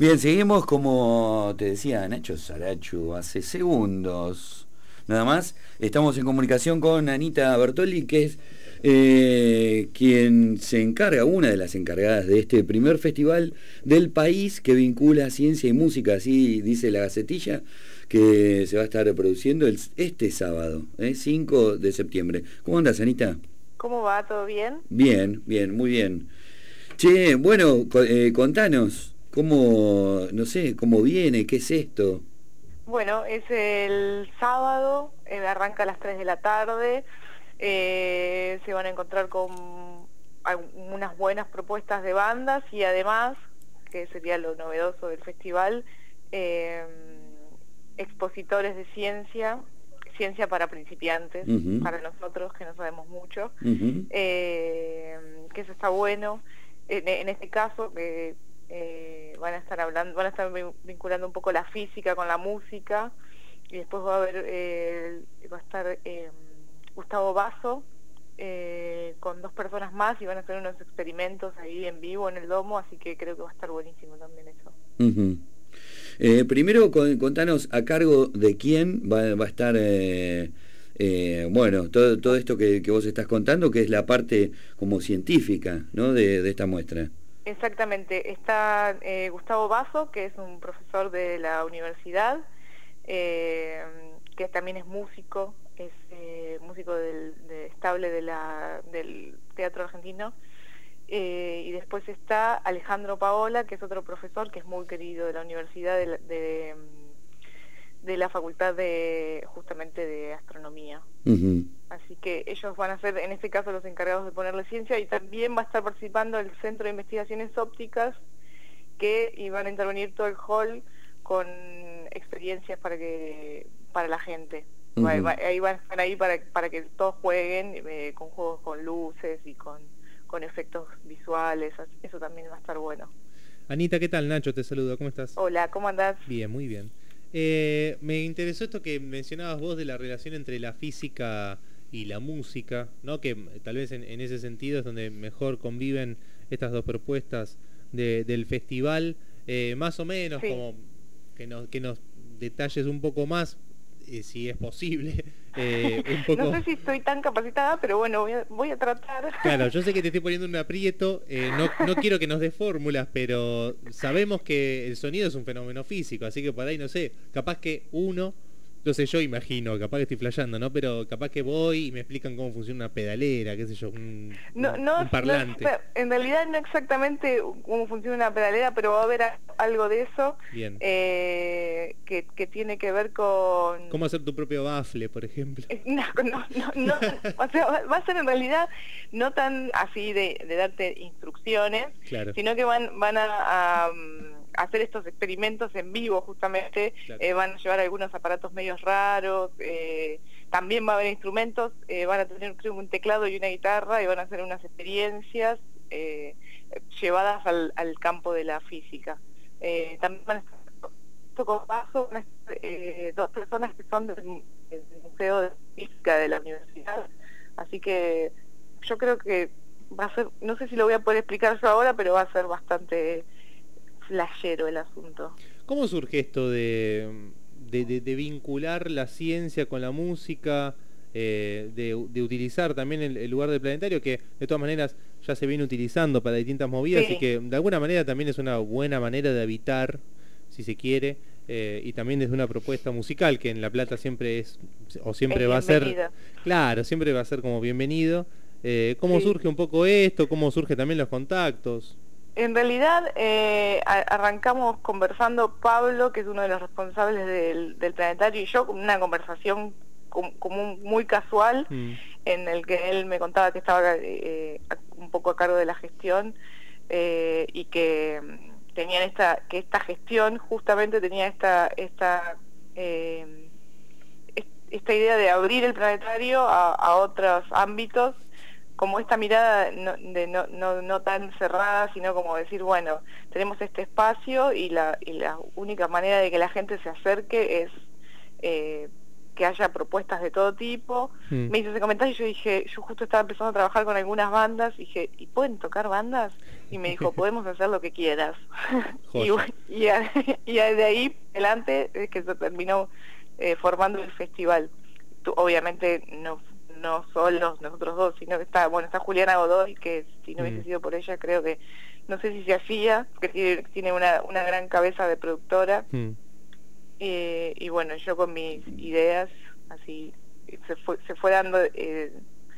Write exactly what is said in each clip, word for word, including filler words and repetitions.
Bien, seguimos como te decía Nacho Sarachu hace segundos. Nada más, estamos en comunicación con Anita Bertoli, que es eh, quien se encarga, una de las encargadas de este primer festival del país que vincula ciencia y música, así dice la Gacetilla, que se va a estar produciendo el, este sábado, ¿eh? cinco de septiembre. ¿Cómo andas, Anita? ¿Cómo va? ¿Todo bien? Bien, bien, muy bien. Che, bueno, co- eh, contanos, ¿cómo, no sé, cómo viene? ¿Qué es esto? Bueno, es el sábado, eh, arranca a las tres de la tarde, eh, se van a encontrar con algunas buenas propuestas de bandas y además, que sería lo novedoso del festival, eh, expositores de ciencia, ciencia para principiantes, Ujú, para nosotros que no sabemos mucho, ujú, eh, que eso está bueno. En, en este caso, que eh, van a estar hablando, van a estar vin- vinculando un poco la física con la música, y después va a haber, eh, va a estar eh, Gustavo Basso eh, con dos personas más y van a hacer unos experimentos ahí en vivo en el domo, así que creo que va a estar buenísimo también eso. ujú. Eh, primero, con- contanos a cargo de quién va, va a estar, eh, eh, bueno, todo, todo esto que, que vos estás contando, que es la parte como científica, ¿no? de, de esta muestra. Exactamente, está eh, Gustavo Basso, que es un profesor de la universidad, eh, que también es músico, es eh, músico del, de- estable de la, del teatro argentino. Eh, y después está Alejandro Paola, que es otro profesor que es muy querido de la universidad, de, la- de, mm, de la facultad de justamente de astronomía. Ujú, Así que ellos van a ser, en este caso, los encargados de ponerle ciencia, y también va a estar participando el Centro de Investigaciones Ópticas, que y van a intervenir todo el hall con experiencias para que para la gente. Va- ujú. va- ahí van a estar ahí para, para que todos jueguen eh, con juegos con luces y con, con efectos visuales, así- eso también va a estar bueno. Anita, ¿qué tal? Nacho te saluda, ¿cómo estás? Hola, ¿cómo andás? Bien, muy bien. Eh, me interesó esto que mencionabas vos de la relación entre la física y la música, ¿no? Que mm, tal vez en, en ese sentido es donde mejor conviven estas dos propuestas de- del festival. Eh, más o menos, Sí. como que nos, que nos detalles un poco más, eh, si es posible, eh, un No poco. sé si estoy tan capacitada, pero bueno, voy a, voy a tratar. Claro, yo sé que te estoy poniendo un aprieto, eh, no, no quiero que nos des fórmulas, pero sabemos que el sonido es un fenómeno físico, así que por ahí, no sé, capaz que uno, no sé, yo imagino, capaz que estoy flasheando, ¿no? Pero capaz que voy y me explican cómo funciona una pedalera, qué sé yo, un, No, un, no, un no parlante. exacta- en realidad no exactamente cómo funciona una pedalera, pero va a haber a- algo de eso Bien. eh, que, que tiene que ver con... ¿Cómo hacer tu propio bafle, por ejemplo? eh, No, no, no, no, o sea, va va a ser en realidad no tan así de, de darte instrucciones, Claro, sino que van, van a, a, mm, hacer estos experimentos en vivo justamente, claro. eh, van a llevar algunos aparatos medios raros, eh, también va a haber instrumentos, eh, van a tener creo, un teclado y una guitarra y van a hacer unas experiencias eh, llevadas al, al campo de la física. Eh, también van a estar con paso van a estar, eh, dos personas que son del, del Museo de Física de la universidad, así que yo creo que va a ser, no sé si lo voy a poder explicar yo ahora, pero va a ser bastante flashero el asunto. ¿Cómo surge esto de, de, de- de vincular la ciencia con la música, eh, de, de utilizar también el, el lugar del planetario, que de todas maneras ya se viene utilizando para distintas movidas y Sí, que de alguna manera también es una buena manera de habitar, si se quiere, eh, y también desde una propuesta musical que en La Plata siempre es, o es siempre va a ser, bienvenida. claro, siempre va a ser como bienvenido. Eh, ¿cómo Sí. surge un poco esto? ¿Cómo surge también los contactos? En realidad eh, a- arrancamos conversando Pablo, que es uno de los responsables del, del planetario, y yo, con una conversación com- como muy casual, Mm, en el que él me contaba que estaba eh, a- un poco a cargo de la gestión eh, y que mm, tenían esta, que esta gestión justamente tenía esta, esta, eh, es- esta idea de abrir el planetario a, a otros ámbitos, como esta mirada no, de no, no, no tan cerrada, sino como decir, bueno, tenemos este espacio y la, y la única manera de que la gente se acerque es eh, que haya propuestas de todo tipo. Mm. Me hizo ese comentario y yo dije, yo justo estaba empezando a trabajar con algunas bandas, y dije, ¿y pueden tocar bandas? Y me dijo, podemos hacer lo que quieras. y, Joya. y, a- y a- de ahí adelante es que se terminó eh, formando el festival. Tú- obviamente no no solos nosotros dos, sino que está, bueno, está Juliana Godoy, que si no hubiese Mm. sido por ella, creo que, no sé si se hacía, que tiene, tiene una, una gran cabeza de productora. Mm. Eh, y bueno, yo con mis ideas, así, se fue, se fue dando, eh,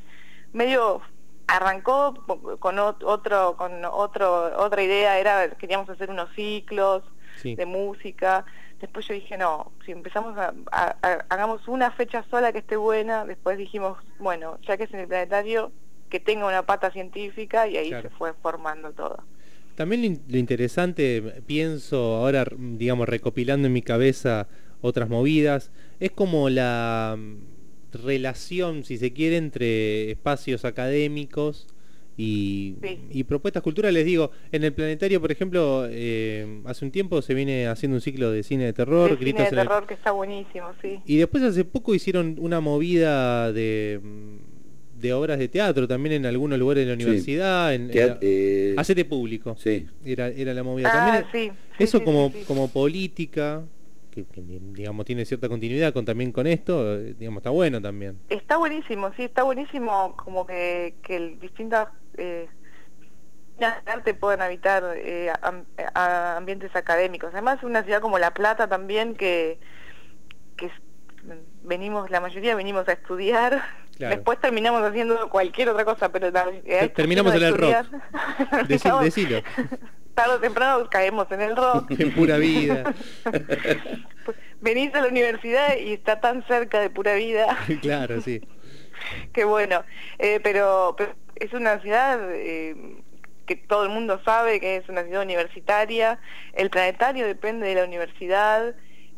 medio, arrancó con ot- otro, con otro, otra idea, era, queríamos hacer unos ciclos Sí. de música. Después yo dije, no, si empezamos a, a- a- hagamos una fecha sola que esté buena. Después dijimos, bueno, ya que es en el planetario, que tenga una pata científica, y ahí Claro. se fue formando todo. También lo, in- lo interesante, pienso ahora, digamos, recopilando en mi cabeza otras movidas, es como la mm, relación, si se quiere, entre espacios académicos y, Sí. y propuestas culturales. Digo, en el planetario, por ejemplo, eh, hace un tiempo se viene haciendo un ciclo de cine de terror, El cine Gritos de en el- terror, que está buenísimo, sí. Y después hace poco hicieron una movida de, mm, de obras de teatro también en algunos lugares de la Sí. universidad. En, en Teat- la- eh, Hacete público. Sí. Era, era la movida. Ah, También sí, sí, eso sí, como, sí, sí. como política, que, que, digamos tiene cierta continuidad con también con esto, eh, digamos, está bueno también. Está buenísimo, sí, está buenísimo como que, que el, distintas eh, disciplinas de arte puedan habitar eh, am- a- ambientes académicos. Además, una ciudad como La Plata también, que, que es- venimos, la mayoría venimos a estudiar. Claro. Después terminamos haciendo cualquier otra cosa, pero la, eh, terminamos en el rock. estudiar. Decí- decilo. Tarde o temprano caemos en el rock. En Pura Vida. Pues, venís a la universidad y está tan cerca de Pura Vida. Claro, sí. Qué bueno. Eh, pero, pero es una ciudad eh, que todo el mundo sabe que es una ciudad universitaria. El planetario depende de la universidad.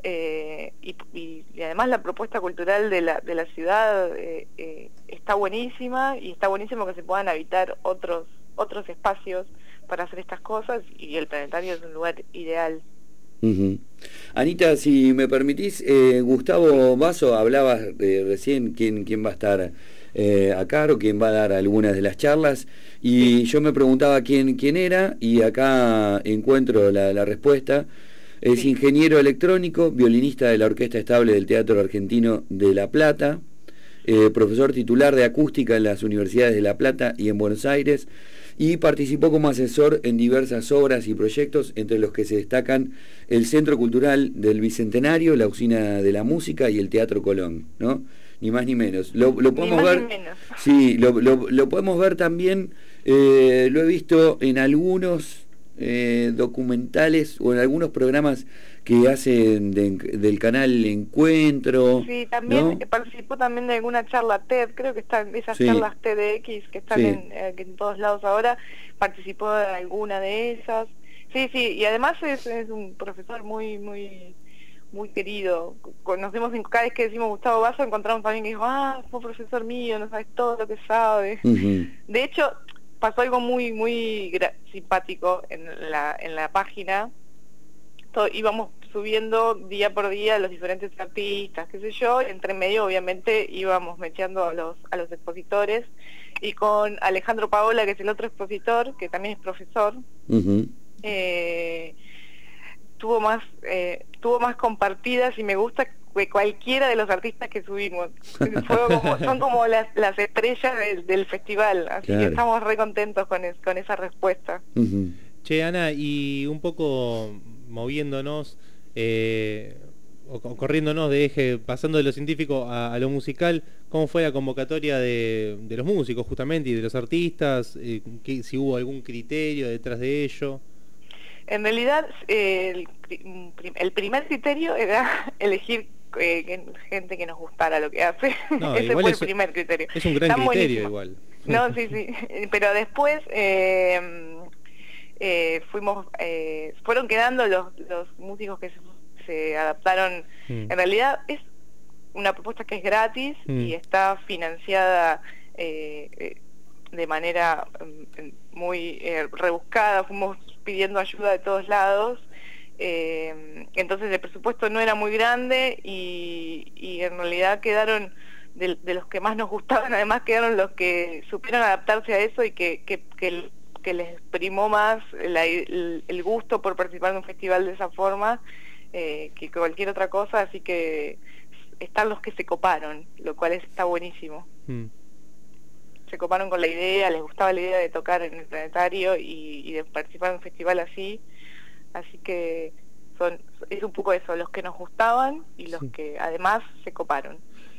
Eh, y, y, y además la propuesta cultural de la, de la ciudad eh, eh, está buenísima, y está buenísimo que se puedan habitar otros otros espacios para hacer estas cosas, y el planetario es un lugar ideal. Ujú. Anita, si me permitís, eh, Gustavo Basso, hablabas eh, recién quién, quién va a estar eh, a cargo, quién va a dar algunas de las charlas, y yo me preguntaba quién, quién era, y acá encuentro la, la respuesta. Es Sí. ingeniero electrónico, violinista de la Orquesta Estable del Teatro Argentino de La Plata, eh, profesor titular de acústica en las universidades de La Plata y en Buenos Aires, y participó como asesor en diversas obras y proyectos, entre los que se destacan el Centro Cultural del Bicentenario, la Usina de la Música y el Teatro Colón, ¿no? Ni más ni menos. Lo, lo Ni podemos más ver. ni menos. Sí, lo, lo, lo podemos ver también, eh, lo he visto en algunos eh, documentales o en algunos programas que hacen de- del canal Encuentro. Sí, también ¿no? participó también de alguna charla TED, creo que están esas Sí. charlas TEDx que están Sí. en, eh, en todos lados ahora, participó de alguna de esas. Sí, sí, y además es, es un profesor muy, muy muy querido. Conocemos, cada vez que decimos Gustavo Basso, encontramos a alguien que dijo, ah, fue profesor mío, no sabes todo lo que sabe. Ujú. De hecho, pasó algo muy, muy gra- simpático en la, en la página. Todo, íbamos subiendo día por día los diferentes artistas, qué sé yo, y entre medio obviamente íbamos mechando a los, a los expositores, y con Alejandro Paola, que es el otro expositor, que también es profesor, Ujú. eh, tuvo más eh, tuvo más compartidas y me gusta que cualquiera de los artistas que subimos. Fue como- son como las, las estrellas del, del festival, así Claro. que estamos re contentos con, es- con esa respuesta. Ujú. Che, Ana, y un poco moviéndonos, eh, o, o corriéndonos de eje, pasando de lo científico a, a lo musical, ¿cómo fue la convocatoria de, de los músicos justamente y de los artistas? Eh, ¿qué- si hubo algún criterio detrás de ello? En realidad, eh, el, pri- prim- el primer criterio era elegir eh, que- gente que nos gustara lo que hace. No, Ese igual fue es- el primer criterio. Es un gran Está criterio buenísimo. igual. No, sí, sí. Pero después eh, eh, fuimos, eh, fueron quedando los, los músicos que se, se adaptaron. Mm. En realidad es una propuesta que es gratis Mm. y está financiada eh, eh, de manera mm, muy eh, rebuscada. Fuimos pidiendo ayuda de todos lados Eh, entonces el presupuesto no era muy grande y, y en realidad quedaron, de, de los que más nos gustaban, además quedaron los que supieron adaptarse a eso y que, que, que, que les primó más la, el, el gusto por participar en un festival de esa forma eh, que cualquier otra cosa, así que están los que se coparon, lo cual está buenísimo. Mm. Se coparon con la idea, les gustaba la idea de tocar en el Planetario y, y de participar en un festival así. Así que son es un poco eso, los que nos gustaban y los sí. que además se coparon.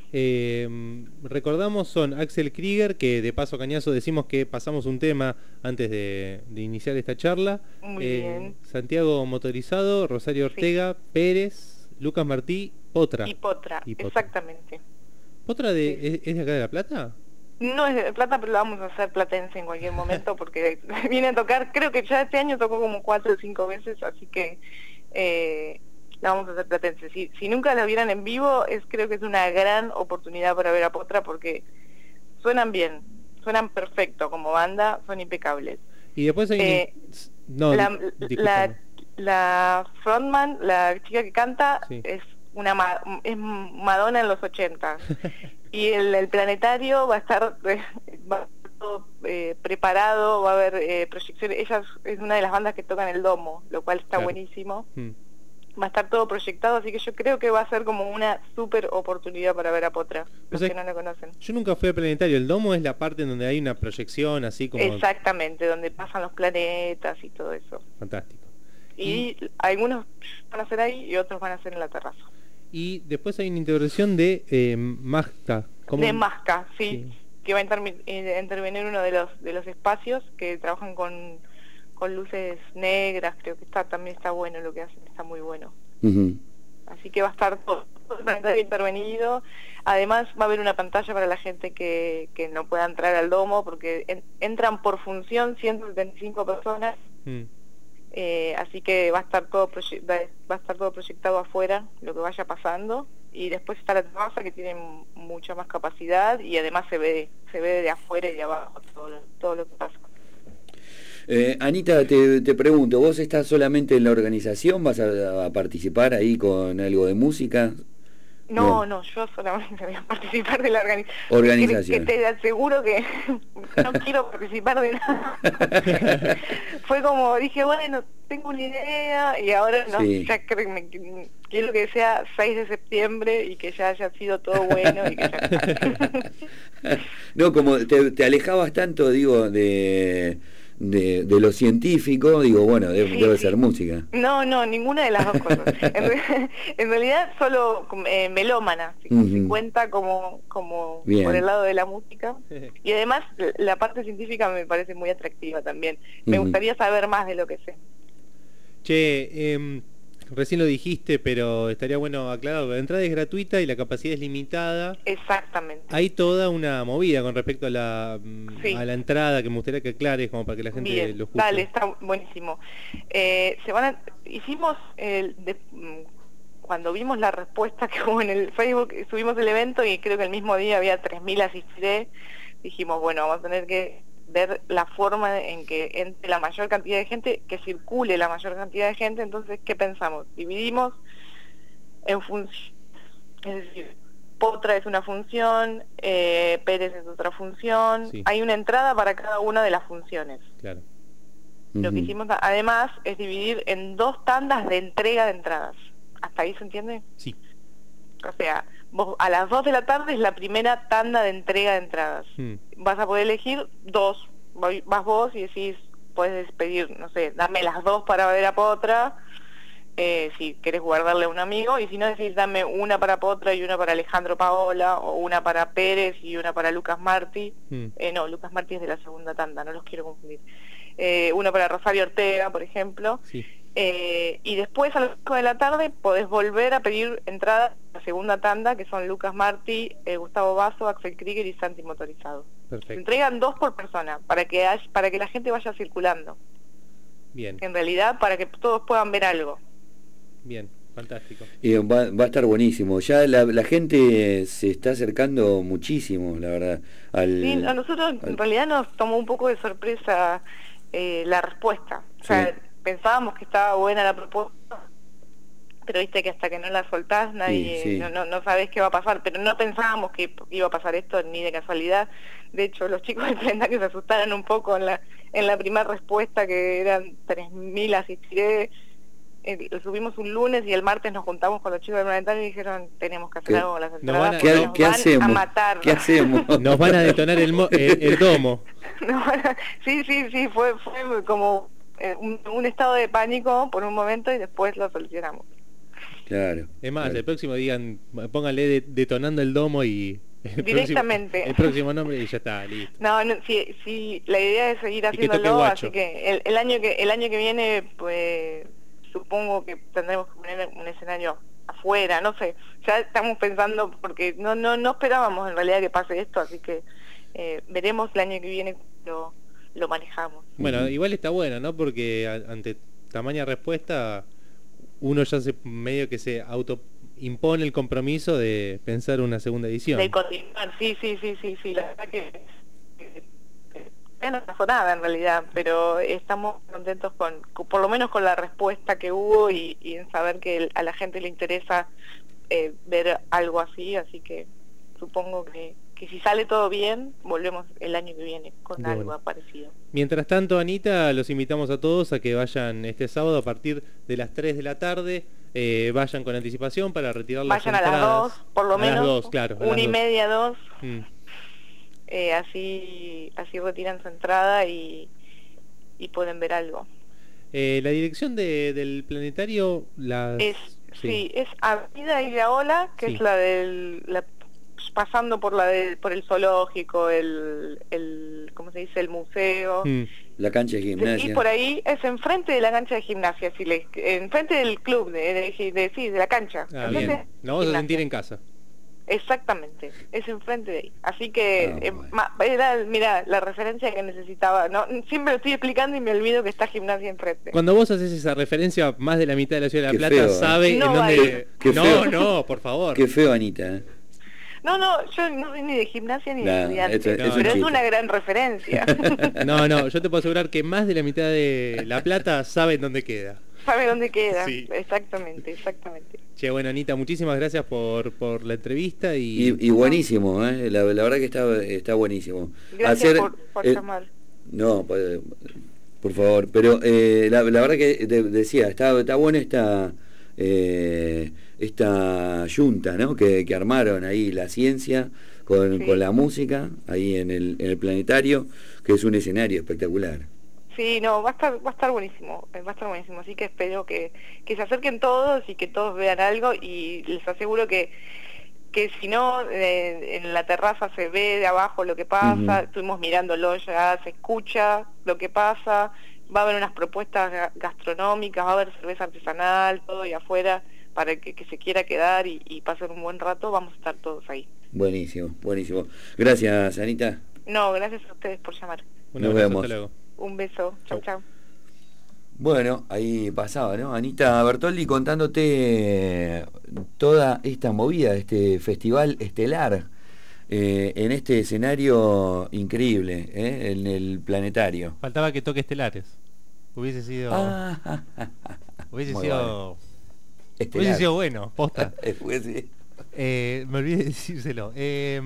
Eh, recordamos son Axel Krieger, que de paso cañazo decimos que pasamos un tema antes de, de iniciar esta charla. Muy eh, bien. Santiago Motorizado, Rosario Ortega, sí. Pérez, Lucas Martí, Potra. Y Potra, y Potra. Exactamente. ¿Potra de, sí. es, es de acá de La Plata? No es de Plata, pero lo vamos a hacer platense en cualquier momento porque viene a tocar, creo que ya este año tocó como cuatro o cinco veces, así que eh, la vamos a hacer platense. Si, si nunca la vieran en vivo, es creo que es una gran oportunidad para ver a Potra porque suenan bien, suenan perfecto como banda, son impecables. Y después hay... Eh, no, la, la, la frontman, la chica que canta, sí. es una es Madonna en los ochenta. Y el, el Planetario va a estar, eh, va a estar todo, eh, preparado, va a haber eh, proyecciones. Ella es, es una de las bandas que tocan el domo, lo cual está claro. buenísimo. Mm. Va a estar todo proyectado, así que yo creo que va a ser como una súper oportunidad para ver a Potra, los o sea, que no la conocen. Yo nunca fui al Planetario, el domo es la parte en donde hay una proyección así como... Exactamente, donde pasan los planetas y todo eso. Fantástico. Y, y algunos van a ser ahí y otros van a ser en la terraza. Y después hay una intervención de eh, Masca. ¿Cómo? De Masca, sí, sí. que va a intervenir, eh, intervenir uno de los de los espacios que trabajan con, con luces negras, creo que está también está bueno lo que hacen, está muy bueno. Uh-huh. Así que va a estar todo, todo intervenido. Además va a haber una pantalla para la gente que, que no pueda entrar al domo, porque en, entran por función ciento setenta y cinco personas. Uh-huh. Eh, así que va a estar todo va a estar todo proyectado afuera, lo que vaya pasando, y después está la terraza que tiene mucha más capacidad y además se ve se ve de afuera y de abajo todo lo, todo lo que pasa. Eh, Anita, te, te pregunto, ¿vos estás solamente en la organización? ¿Vas a, a participar ahí con algo de música? No, no, no, yo solamente voy a participar de la organi- organización. Que, que te aseguro que no quiero participar de nada. Fue como, dije, bueno, tengo una idea y ahora no, sí. ya creo, me, quiero que sea seis de septiembre y que ya haya sido todo bueno y que ya... No, como te, te alejabas tanto, digo, de... De, de lo científico, digo, bueno, debe, sí, debe sí. ser música. No, no, ninguna de las dos cosas. En, en realidad solo eh, melómana, uh-huh. se cuenta como, como por el lado de la música. Y además la parte científica me parece muy atractiva también. Me uh-huh. gustaría saber más de lo que sé. Che, eh, recién lo dijiste, pero estaría bueno aclarar, la entrada es gratuita y la capacidad es limitada. Exactamente. Hay toda una movida con respecto a la sí. a la entrada que me gustaría que aclares, como para que la gente Bien, lo escuche. Dale, está buenísimo. Eh, se van a, hicimos, el, de, cuando vimos la respuesta que hubo en el Facebook, subimos el evento y creo que el mismo día había tres mil asistentes, dijimos, bueno, vamos a tener que ver la forma en que entre la mayor cantidad de gente, que circule la mayor cantidad de gente. Entonces, ¿qué pensamos? Dividimos en función, es decir, Potra es una función, eh, Pérez es otra función, sí. hay una entrada para cada una de las funciones. Claro. Lo uh-huh. que hicimos además es dividir en dos tandas de entrega de entradas. ¿Hasta ahí se entiende? Sí. O sea, vos a las dos de la tarde es la primera tanda de entrega de entradas. Hmm. Vas a poder elegir dos. Vas vos y decís, puedes pedir, no sé, dame las dos para ver a Potra, eh, si querés guardarle a un amigo, y si no decís, dame una para Potra y una para Alejandro Paola, o una para Pérez y una para Lucas Martí. Hmm. Eh, no, Lucas Martí es de la segunda tanda, no los quiero confundir. Eh, una para Rosario Ortega, por ejemplo. Sí. Eh, y después a las cinco de la tarde podés volver a pedir entrada a la segunda tanda, que son Lucas Martí, eh, Gustavo Basso, Axel Krieger y Santi Motorizado. Perfecto. Se entregan dos por persona, para que haya, para que la gente vaya circulando. Bien. En realidad, para que todos puedan ver algo. Bien, fantástico. Y va, va a estar buenísimo. Ya la, la gente se está acercando muchísimo, la verdad. Al, sí, a nosotros al... en realidad nos tomó un poco de sorpresa eh, la respuesta. O sea, sí. pensábamos que estaba buena la propuesta, pero viste que hasta que no la soltás nadie, Sí, sí. No, no, no sabés qué va a pasar, pero no pensábamos que iba a pasar esto ni de casualidad. De hecho, los chicos del plenario se asustaron un poco en la en la primera respuesta, que eran tres mil asistiré. Eh, lo subimos un lunes y el martes nos juntamos con los chicos del planetario y dijeron, tenemos que hacer ¿Qué? algo con las Nos entradas van a- porque ¿Qué, nos qué van hacemos? a matar. ¿Qué hacemos? Nos van a detonar el, mo- el, el domo. No, sí, sí, sí, fue, fue como eh, un, un estado de pánico por un momento y después lo solucionamos. Claro. Es más, claro. el próximo digan, pónganle de- detonando el domo y el Directamente. Próximo, el próximo nombre y ya está, listo. No, no, sí, sí, la idea es seguir Y que toque haciéndolo, guacho. así que el, el año que el año que viene, pues supongo que tendremos que poner un escenario afuera, no sé, ya estamos pensando porque no no no esperábamos en realidad que pase esto, así que eh, veremos el año que viene lo lo manejamos. Bueno, Ujú. igual está bueno, ¿no? Porque a- ante tamaña respuesta, uno ya se medio que se auto impone el compromiso de pensar una segunda edición. De continuar, sí, sí, sí, sí, sí, la verdad que que- que no pasó nada en realidad, pero estamos contentos con, con- por lo menos con la respuesta que hubo y, y en saber que el- a la gente le interesa eh, ver algo así, así que supongo que, que si sale todo bien, volvemos el año que viene con Bueno. algo parecido. Mientras tanto, Anita, los invitamos a todos a que vayan este sábado a partir de las tres de la tarde, eh, vayan con anticipación para retirar las Vayan a las entradas. dos, por lo A menos, las dos, claro. a las una y dos. media, dos, Mm. eh, así así retiran su entrada y, y pueden ver algo. Eh, la dirección de, del planetario, las... Es, sí, es Avenida Ideaola, que Sí. es la del, la, pasando por la del, por el zoológico, el, el, ¿cómo se dice? El museo. Mm. La cancha de gimnasia. Y por ahí es enfrente de la cancha de gimnasia, si le, enfrente del club, de, de, de, sí, de la cancha. Ah, Enfrente bien. de Nos vamos a gimnasia. sentir en casa. Exactamente, es enfrente de ahí. Así que, Ah, eh, bueno. ma- era, mira, la referencia que necesitaba. No, siempre lo estoy explicando y me olvido que está gimnasia enfrente. Cuando vos haces esa referencia, más de la mitad de la ciudad de La Qué Plata feo, ¿eh? sabe No en va a dónde... ir. Qué no, feo. no, por favor. Qué feo, Anita. ¿eh? No, no, yo no soy ni de gimnasia ni de No, estudiante, esto- es un pero es chiste. una gran referencia. No, no, yo te puedo asegurar que más de la mitad de La Plata sabe en dónde queda. ¿Sabe dónde queda? Sí. Exactamente, exactamente. Che, bueno, Anita, muchísimas gracias por, por la entrevista y... Y, y buenísimo, ¿eh? la, la verdad que está, está buenísimo. Gracias Hacer, por, por eh, llamar. No, pues, por favor, pero eh, la, la verdad que de- decía, está, está buena esta eh, esta yunta, ¿no? Que, que armaron ahí la ciencia con, Sí. con la música, ahí en el, en el planetario, que es un escenario espectacular. Sí, no, va a estar, va a estar buenísimo, eh, va a estar buenísimo, así que espero que, que se acerquen todos y que todos vean algo y les aseguro que que si no, eh, en la terraza se ve de abajo lo que pasa, Ujú. estuvimos mirándolo ya, se escucha lo que pasa, va a haber unas propuestas ga- gastronómicas, va a haber cerveza artesanal, todo ahí afuera, para el que, que se quiera quedar y, y pasar un buen rato, vamos a estar todos ahí. Buenísimo, buenísimo. Gracias, Anita. No, gracias a ustedes por llamar. Un Nos abrazo, vemos. hasta luego. Un beso, chau Chau. chau. Bueno, ahí pasaba, ¿no? Anita Bertoldi contándote toda esta movida, este festival estelar, eh, en este escenario increíble, ¿eh? En el planetario. Faltaba que toque Estelares. Hubiese sido... Ah, ah, ah, ah. hubiese Muy sido... bueno. Estelar. Hubiese sido bueno, posta. Hubiese- Eh, me olvidé de decírselo. Eh,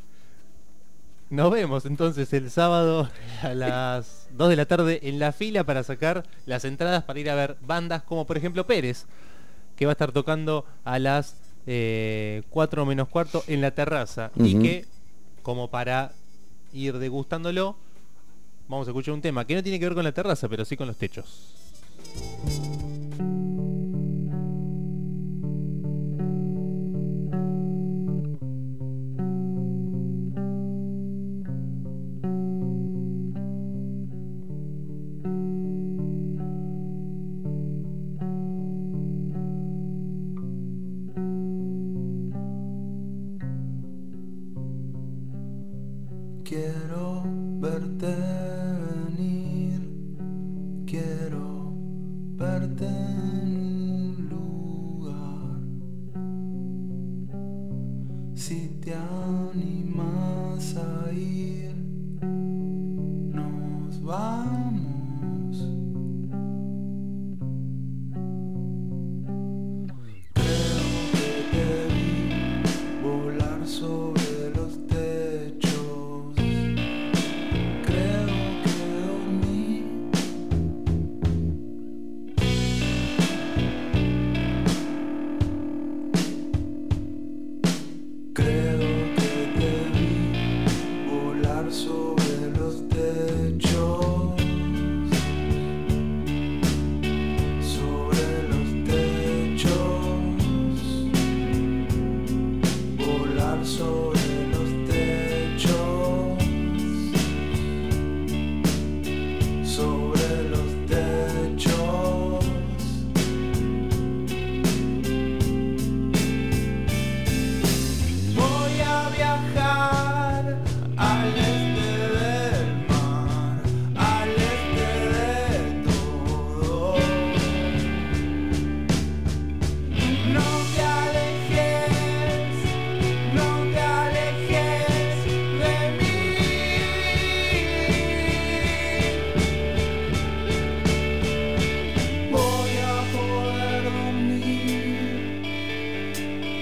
nos vemos entonces el sábado a las dos de la tarde en la fila para sacar las entradas para ir a ver bandas como por ejemplo Pérez, que va a estar tocando a las eh, cuatro menos cuarto en la terraza. Y Ujú. que, como para ir degustándolo, vamos a escuchar un tema que no tiene que ver con la terraza, pero sí con los techos. Quiero verte venir, quiero verte en un lugar. Si te animas a ir, nos vamos. verso